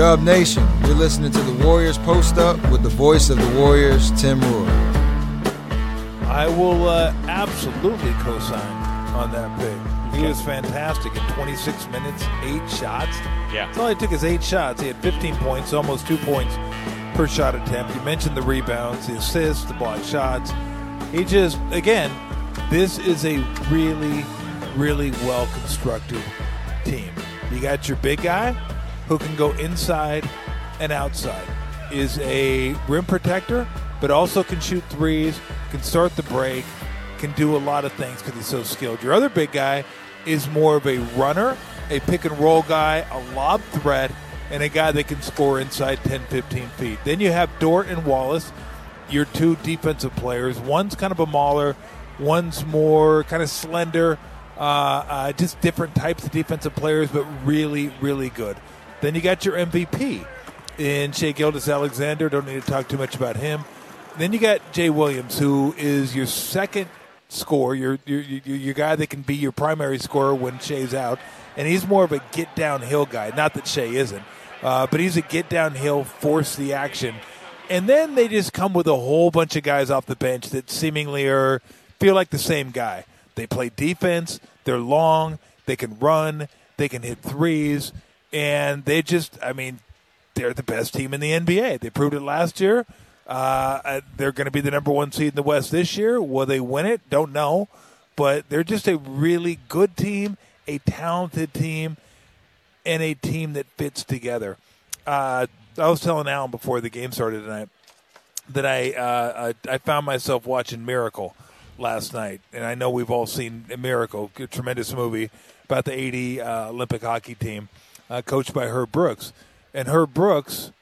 Dub Nation, you're listening to the Warriors Post Up with the voice of the Warriors, Tim Roy. I will absolutely co-sign on that pick. He was fantastic in 26 minutes, 8 shots. Yeah. That's all he took is 8 shots. He had 15 points, almost 2 points per shot attempt. You mentioned the rebounds, the assists, the blocked shots. He just, again, this is a really, really well-constructed team. You got your big guy who can go inside and outside, is a rim protector, but also can shoot threes, can start the break, can do a lot of things because he's so skilled. Your other big guy is more of a runner, a pick-and-roll guy, a lob threat, and a guy that can score inside 10, 15 feet. Then you have Dort and Wallace, your two defensive players. One's kind of a mauler, one's more kind of slender, just different types of defensive players, but really, really good. Then you got your MVP in Shai Gilgeous-Alexander. Don't need to talk too much about him. Then you got Jay Williams, who is your second scorer, your guy that can be your primary scorer when Shai's out. And he's more of a get-downhill guy. Not that Shai isn't, but he's a get-downhill, force the action. And then they just come with a whole bunch of guys off the bench that seemingly feel like the same guy. They play defense. They're long. They can run. They can hit threes. And they just, they're the best team in the NBA. They proved it last year. They're going to be the number 1 seed in the West this year. Will they win it? Don't know. But they're just a really good team, a talented team, and a team that fits together. I was telling Alan before the game started tonight that I found myself watching Miracle last night. And I know we've all seen Miracle, a tremendous movie about the 80 Olympic hockey team. Coached by Herb Brooks. And Herb Brooks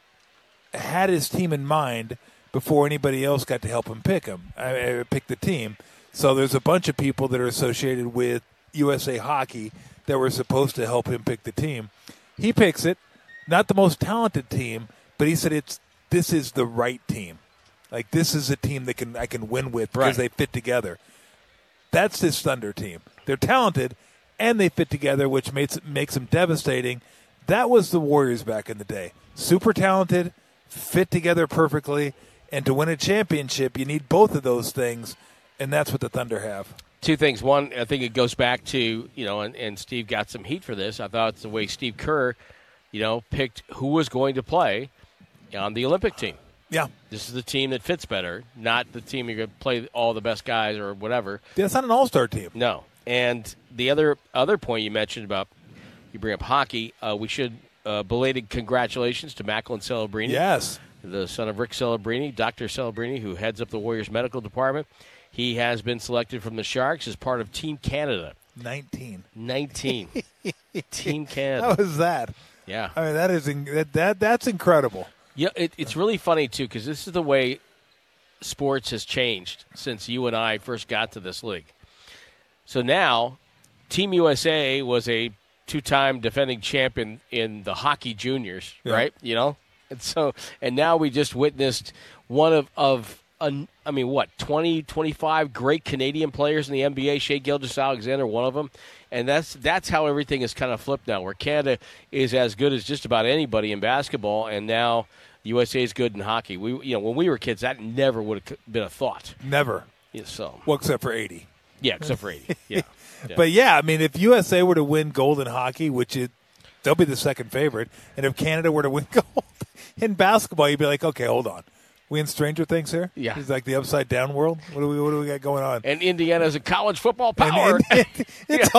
had his team in mind before anybody else got to help him pick the team. So there's a bunch of people that are associated with USA Hockey that were supposed to help him pick the team. He picks it, not the most talented team, but he said this is the right team. Like, this is a team that I can win with because they fit together. That's this Thunder team. They're talented, and they fit together, which makes them devastating. That was the Warriors back in the day. Super talented, fit together perfectly, and to win a championship, you need both of those things, and that's what the Thunder have. Two things. One, I think it goes back to, and Steve got some heat for this. I thought it's the way Steve Kerr, picked who was going to play on the Olympic team. Yeah. This is the team that fits better, not the team you're going to play all the best guys or whatever. Yeah, it's not an all-star team. No. And the other point you mentioned about, you bring up hockey, we should belated congratulations to Macklin Celebrini. Yes. The son of Rick Celebrini, Dr. Celebrini, who heads up the Warriors medical department. He has been selected from the Sharks as part of Team Canada. 19. Team Canada. How is that? Yeah. That's incredible. Yeah, it's really funny, too, because this is the way sports has changed since you and I first got to this league. So now, Team USA was a 2-time defending champion in the hockey juniors, right? And now we just witnessed one of 20, 25 great Canadian players in the NBA. Shai Gilgeous-Alexander, one of them. And that's how everything is kind of flipped now, where Canada is as good as just about anybody in basketball, and now USA is good in hockey. When we were kids, that never would have been a thought. Never. Yeah, well, except for 80. Yeah, except for 80. Yeah. But, if USA were to win gold in hockey, they'll be the second favorite, and if Canada were to win gold in basketball, you'd be like, okay, hold on. We in Stranger Things here? Yeah. It's like the upside down world. What do we got going on? And Indiana's a college football power. It's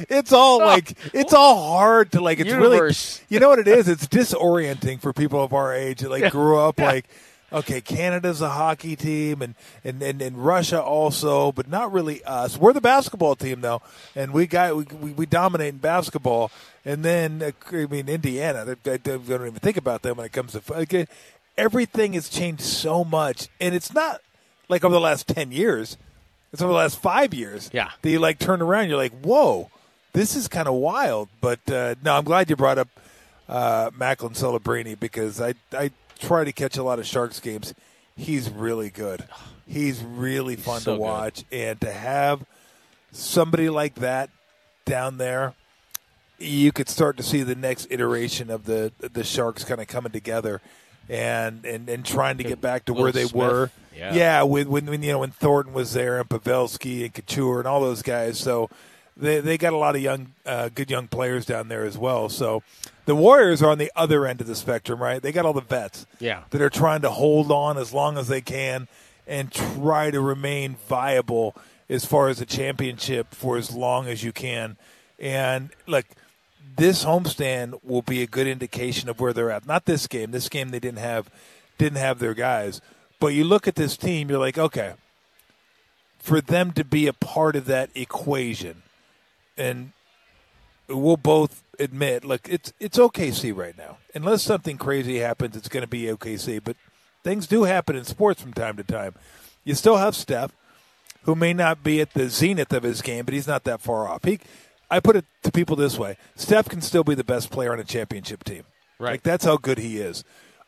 all hard to it's Universe. Really, you know what it is? It's disorienting for people of our age that grew up okay, Canada's a hockey team and Russia also, but not really us. We're the basketball team though, and we dominate in basketball. And then Indiana, they don't even think about them when it comes to everything has changed so much, and it's not like over the last 10 years. It's over the last 5 years. Yeah. That you turn around, you're like, whoa, this is kind of wild. But no, I'm glad you brought up Macklin Celebrini because I try to catch a lot of Sharks games. He's really good. He's really fun to watch, and to have somebody like that down there, you could start to see the next iteration of the Sharks kind of coming together and trying to get back to where they were. Yeah, when Thornton was there and Pavelski and Couture and all those guys. So they got a lot of young, good young players down there as well. So the Warriors are on the other end of the spectrum, right? They got all the vets that are trying to hold on as long as they can and try to remain viable as far as a championship for as long as you can. And look, this homestand will be a good indication of where they're at. Not this game. This game they didn't have their guys. But you look at this team, you're like, okay, for them to be a part of that equation, and we'll both admit, look, it's OKC right now. Unless something crazy happens, it's going to be OKC. But things do happen in sports from time to time. You still have Steph, who may not be at the zenith of his game, but he's not that far off. I put it to people this way. Steph can still be the best player on a championship team. Right. Like, that's how good he is.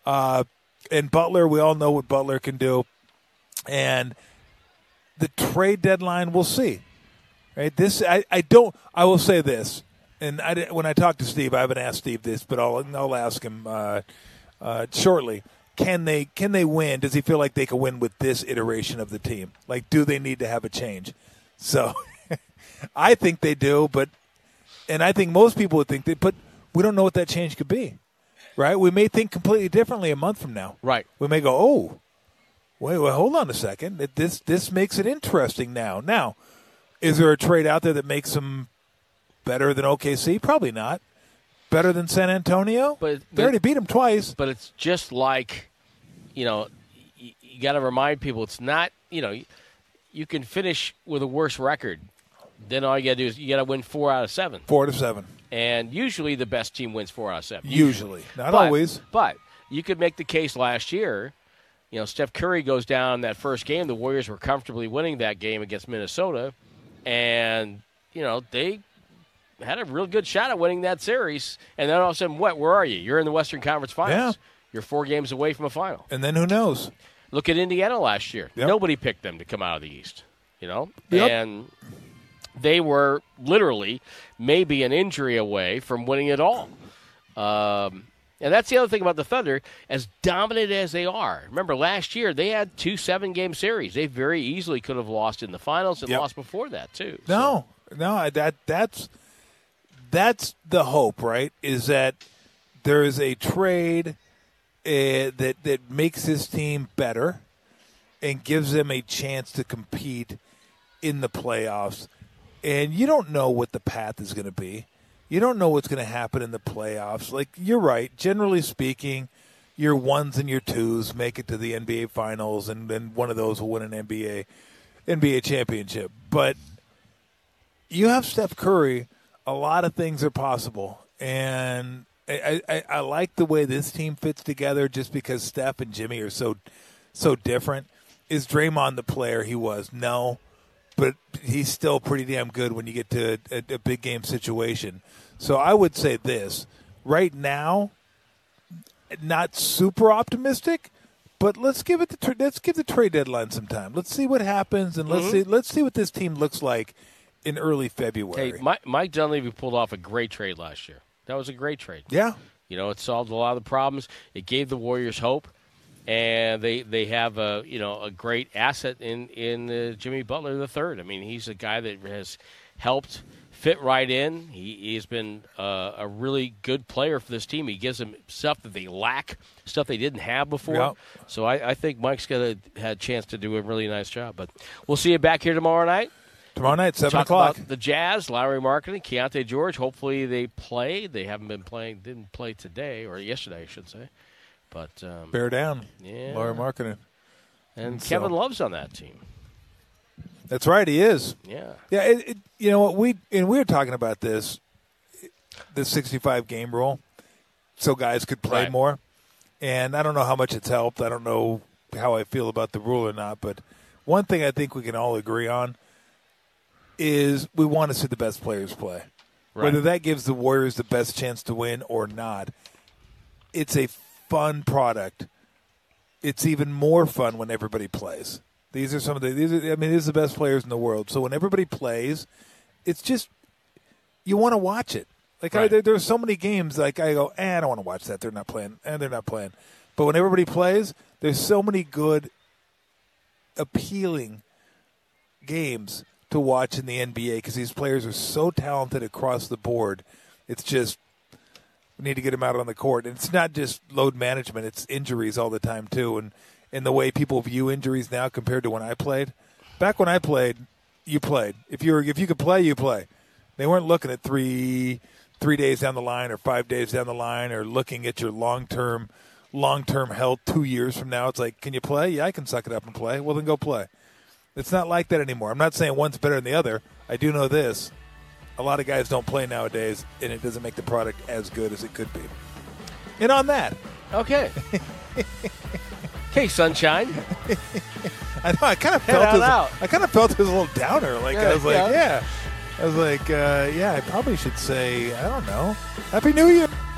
And Butler, we all know what Butler can do. And the trade deadline, we'll see. Right? I will say this. And when I talk to Steve, I haven't asked Steve this, but I'll ask him shortly. Can they win? Does he feel like they can win with this iteration of the team? Like, do they need to have a change? So I think they do, and I think most people would think but we don't know what that change could be, right? We may think completely differently a month from now. Right. We may go, oh, wait, hold on a second. This makes it interesting now. Now, is there a trade out there that makes them better than OKC? Probably not. Better than San Antonio? But they already beat them twice. But it's just like, you got to remind people it's not, you can finish with a worse record. Then all you got to do is you got to win 4 out of 7. 4 out of 7. And usually the best team wins 4 out of 7. Usually. Not always. But you could make the case last year, Steph Curry goes down that first game. The Warriors were comfortably winning that game against Minnesota. And, they had a real good shot at winning that series. And then all of a sudden, where are you? You're in the Western Conference Finals. Yeah. You're 4 games away from a final. And then who knows? Look at Indiana last year. Yep. Nobody picked them to come out of the East, Yep. And they were literally maybe an injury away from winning it all. And that's the other thing about the Thunder, as dominant as they are. Remember, last year they had 2 7-game series. They very easily could have lost in the finals and lost before that, too. No, that's the hope, right, is that there is a trade that makes this team better and gives them a chance to compete in the playoffs. And you don't know what the path is going to be. You don't know what's going to happen in the playoffs. Like, you're right. Generally speaking, your 1s and your 2s make it to the NBA Finals, and then one of those will win an NBA championship. But you have Steph Curry, a lot of things are possible. And I like the way this team fits together just because Steph and Jimmy are so different. Is Draymond the player he was? No. But he's still pretty damn good when you get to a big game situation. So I would say this. Right now, not super optimistic, but let's give the trade deadline some time. Let's see what happens, and let's see what this team looks like in early February. Hey, Mike Dunleavy pulled off a great trade last year. That was a great trade. Yeah. It solved a lot of the problems. It gave the Warriors hope. And they have a great asset in Jimmy Butler III. I mean, he's a guy that has helped fit right in. He's been a really good player for this team. He gives them stuff that they lack, stuff they didn't have before. Yep. So I think Mike's had a chance to do a really nice job. But we'll see you back here tomorrow night. Tomorrow night, 7 Talk o'clock. About the Jazz, Lowry Marketing, Keontae George. Hopefully they play. They haven't been playing. Didn't play today or yesterday, I should say. But bear down. Yeah. Laura Markkinen. And Kevin Love's on that team. That's right, he is. Yeah. Yeah, you know what, we were talking about the 65 game rule so guys could play more. And I don't know how much it's helped. I don't know how I feel about the rule or not, but one thing I think we can all agree on is we want to see the best players play. Right. Whether that gives the Warriors the best chance to win or not, it's a fun product. It's even more fun when everybody plays. These are these are the best players in the world. So when everybody plays, it's just you want to watch it. Like Right. there's so many games like I go, I don't want to watch that. They're not playing, and they're not playing. But when everybody plays, there's so many good, appealing games to watch in the NBA because these players are so talented across the board. It's just we need to get them out on the court. And it's not just load management; it's injuries all the time too, and the way people view injuries now compared to when I played. Back when I played, you played. If you could play, you play. They weren't looking at 3 days down the line or 5 days down the line or looking at your long-term health 2 years from now. It's like, can you play? Yeah, I can suck it up and play. Well, then go play. It's not like that anymore. I'm not saying one's better than the other. I do know this. A lot of guys don't play nowadays, and it doesn't make the product as good as it could be. And on that. Okay. Okay, sunshine. I know. I kind of Head on out. felt it was a little downer. Like Yeah, I was like, yeah. I was like, I probably should say, I don't know, Happy New Year.